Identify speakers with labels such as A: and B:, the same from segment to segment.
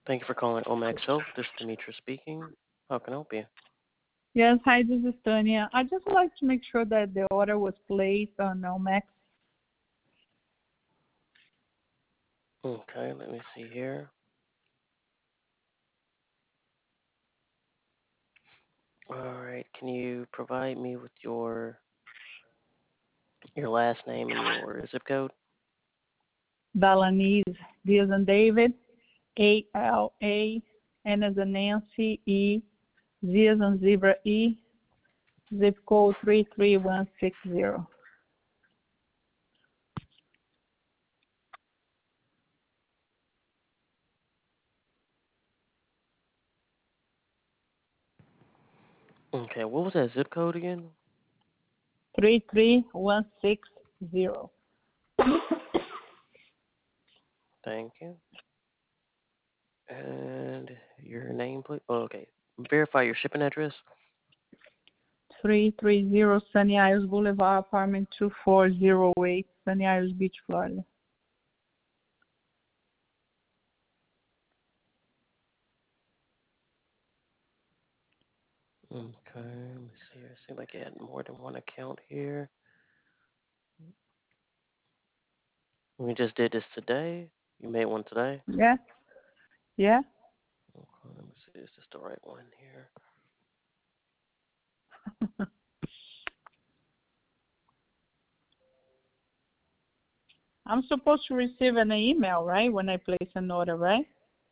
A: Thank you for calling Omax Health. This is Demetra speaking. How can I help you?
B: Yes, hi, this is Tanya. I just would like to make sure that the order was placed on Omex.
A: Okay, let me see here. All right, can you provide me with your last name and your zip code?
B: Balanese, D as in David, A-L-A, N as in Nancy, E, Z as in Zebra, E, zip code 33160.
A: Okay, what was that zip code again?
B: 33160.
A: Thank you. And your name, please. Oh, okay. Verify your shipping address.
B: 330 Sunny Isles Boulevard, apartment 2408, Sunny Isles Beach, Florida.
A: Okay, let me see here. Seems like you had more than one account here. We just did this today. You made one today.
B: Yeah, yeah.
A: Okay, let me see. Is this the right one here?
B: I'm supposed to receive an email, right, when I place an order, right?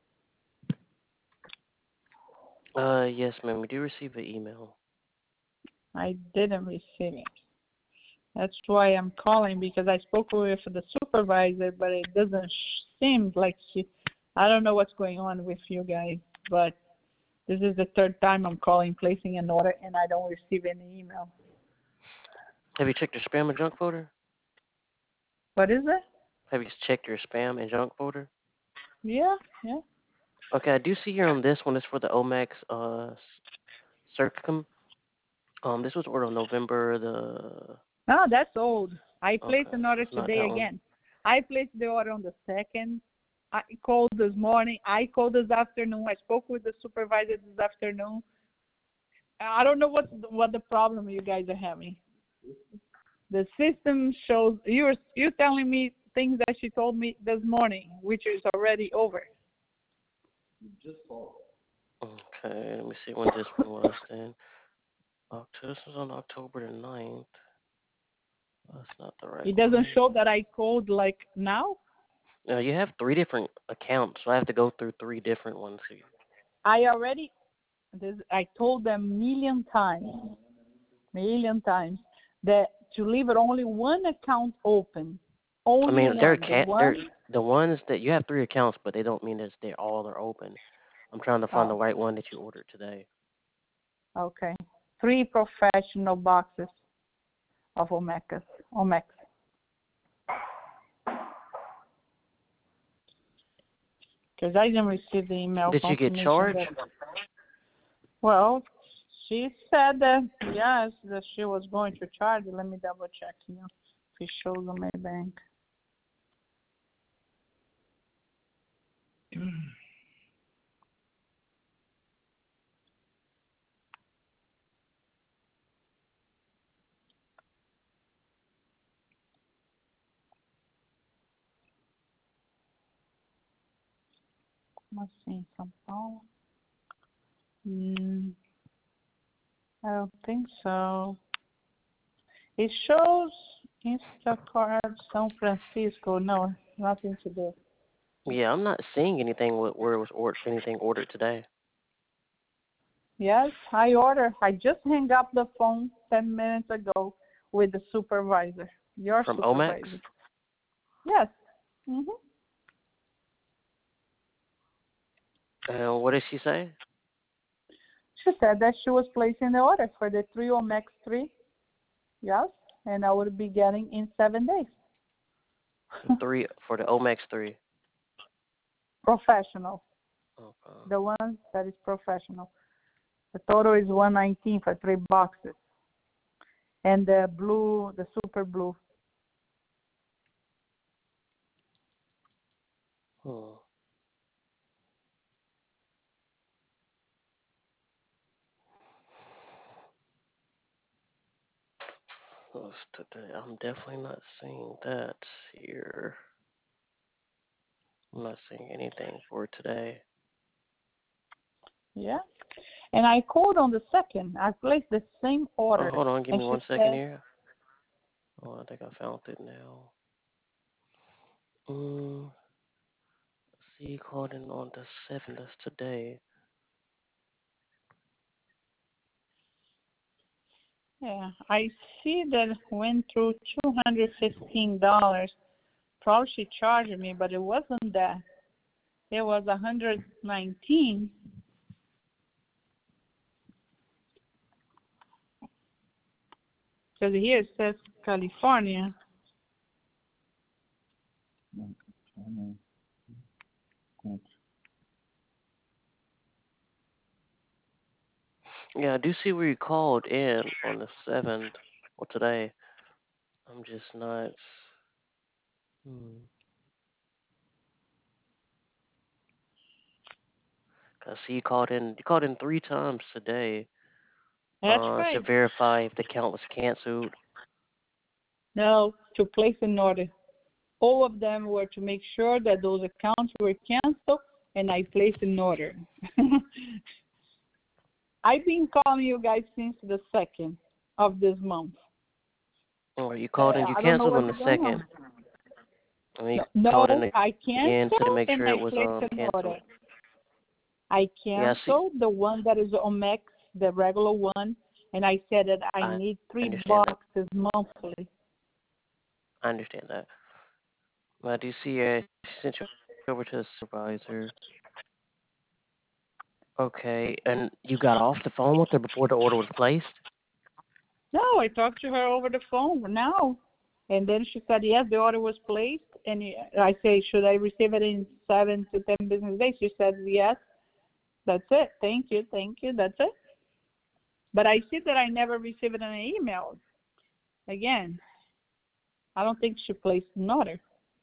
A: Yes, ma'am. We do receive an email.
B: I didn't receive it. That's why I'm calling, because I spoke with the supervisor, but it doesn't seem like she. I don't know what's going on with you guys, but this is the third time I'm calling, placing an order, and I don't receive any email.
A: Have you checked your spam and junk folder?
B: What is it?
A: Have you checked your spam and junk folder?
B: Yeah, yeah.
A: Okay, I do see here on this one. It's for the Omax Circum. This was ordered on November the.
B: No, that's old. I placed
A: Okay,
B: an
A: so
B: order
A: it's not
B: today
A: that one.
B: again. I placed the order on the 2nd. I called this morning. I called this afternoon. I spoke with the supervisor this afternoon. I don't know what the problem you guys are having. The system shows you're telling me things that she told me this morning, which is already over.
A: Okay, let me see when this one was then. This was on October the 9th. That's not the right
B: It doesn't
A: one.
B: show that I called like now.
A: You have three different accounts, so I have to go through three different ones here.
B: I told them million times that to leave it only one account open,
A: I
B: only
A: mean,
B: one. The
A: they're
B: one.
A: the ones that you have three accounts, but they don't mean that they all are open. I'm trying to find the
B: Oh,
A: right one that you ordered today.
B: okay. 3 professional boxes of Omex. Because I didn't receive the email
A: Did you get
B: confirmation
A: charged?
B: that. Well, she said that yes, that she was going to charge. Let me double check here. If it shows on my bank. Let's see, São Paulo. I don't think so. It shows Instacart São Francisco. No, nothing to do.
A: Yeah, I'm not seeing anything where it was anything ordered today.
B: Yes, I ordered. I just hung up the phone 10 minutes ago with the supervisor, your
A: From Omax?
B: supervisor. Yes. Mhm.
A: What did she say?
B: She said that she was placing the order for the 3 Omex 3. Yes, and I would be getting in 7 days.
A: Three for the Omax 3.
B: Professional.
A: Okay.
B: The one that is professional. The total is 119 for 3 boxes. And the blue, the super blue.
A: Hmm. was today? I'm definitely not seeing that here. I'm not seeing anything for today.
B: Yeah. And I called on the second. I placed the same
A: Oh,
B: order.
A: hold on. Give
B: And
A: me
B: she
A: 1 second
B: said,
A: here. Oh, I think I found it now. Mm, see, called in on the 7th. That's today.
B: yeah, I see that went through $215. Probably she charged me, but it wasn't that. It was 119. Because here it says California.
A: Yeah, I do see where you called in on the 7th. Well, today. I'm just not. Hmm. I see you called in. You called in 3 times today.
B: That's
A: To
B: right.
A: verify if the account was canceled.
B: No, to place an order. All of them were to make sure that those accounts were canceled, and I placed an order. I've been calling you guys since the 2nd of this month.
A: Oh, you called in. You
B: I don't know
A: canceled on
B: what's
A: the
B: going
A: 2nd.
B: on.
A: And then you
B: No,
A: called in
B: I
A: again to
B: canceled
A: make
B: and
A: sure it
B: I
A: was
B: placed an order.
A: canceled.
B: I
A: Yeah, I see.
B: canceled the one that is Omex, the regular one, and I said that I
A: I
B: need 3
A: understand that.
B: boxes monthly.
A: I understand that. But I do see she sent you over to the supervisor. Okay, and you got off the phone with her before the order was placed?
B: No, I talked to her over the phone now. And then she said, yes, the order was placed. And I say, should I receive it in 7 to 10 business days? She said, yes. That's it. Thank you. That's it. But I see that I never received an email. Again, I don't think she placed an order.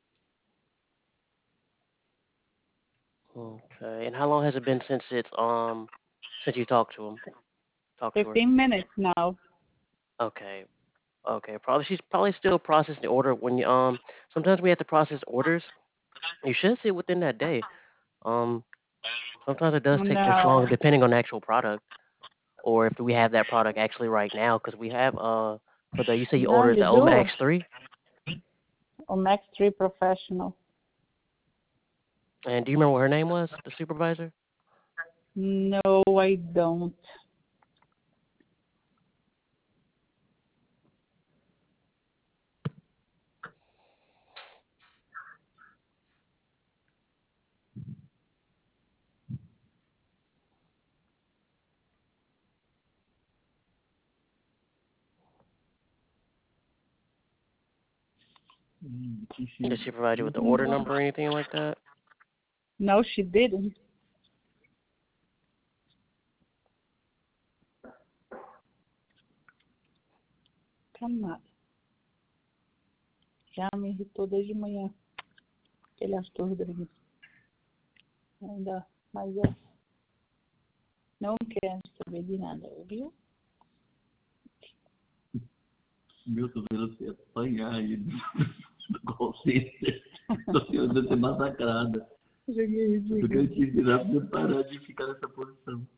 A: Okay. And how long has it been since you talked to him? Talked to her?
B: 15 minutes now.
A: Okay. Okay. She's probably still processing the order when you sometimes we have to process orders. You should see it within that day. Um Sometimes it does take this
B: No,
A: long depending on the actual product or if we have that product actually right now because we have for the you say you
B: no,
A: ordered
B: you
A: the
B: do.
A: Omax 3
B: Omex 3 Professional.
A: and do you remember what her name was, the supervisor?
B: No, I don't.
A: Did she provide you with the order number or anything like that?
B: No, she didn't. Calma. Já me irritou desde manhã. Aquele Arthur Rodrigues. Ainda, mas não quero saber de nada, viu?
C: Meu, tô vendo você apanhar aí do call center. Tô querendo ser massacrada.
B: Joguei,
C: Eu quero te virar pra você parar de ficar nessa posição.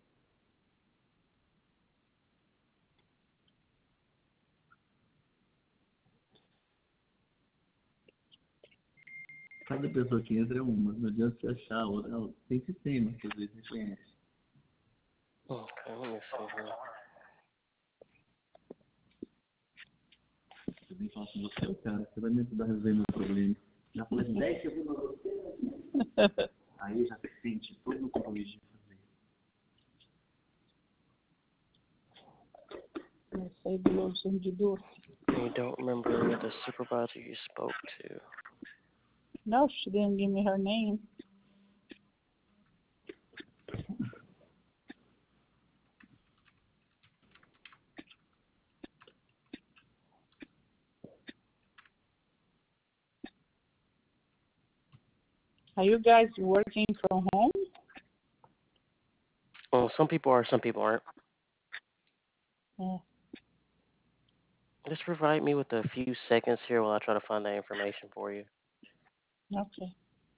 C: Cada pessoa que entra é uma. Não adianta você achar a outra. Não, tem sistema que às vezes reconhece.
A: Okay, let me see here.
C: Eu nem falo com você, cara. Você vai me ajudar a resolver meu problema. Já falei 10 segundos pra você. Aí já sente todo o compromisso de fazer.
B: Comecei do lozinho de dor.
A: And you don't remember the supervisor you spoke to.
B: No, she didn't give me her name. Are you guys working from home?
A: Well, some people are, some people aren't.
B: Yeah.
A: Just provide me with a few seconds here while I try to find that information for you.
B: Okay.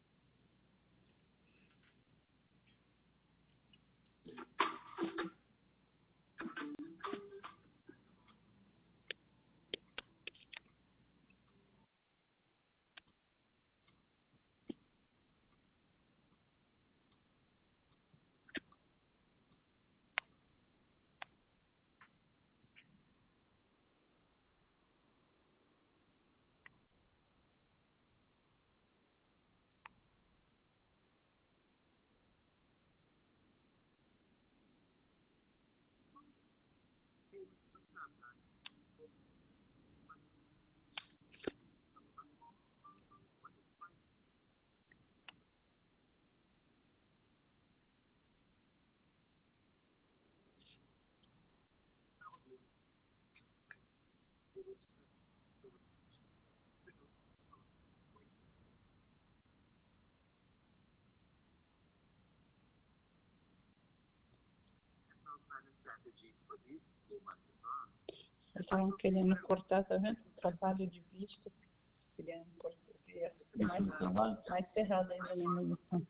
B: Estavam querendo cortar, tá vendo? Trabalho de vista. Querendo cortar. Ia ficar mais ferrado ainda na evolução.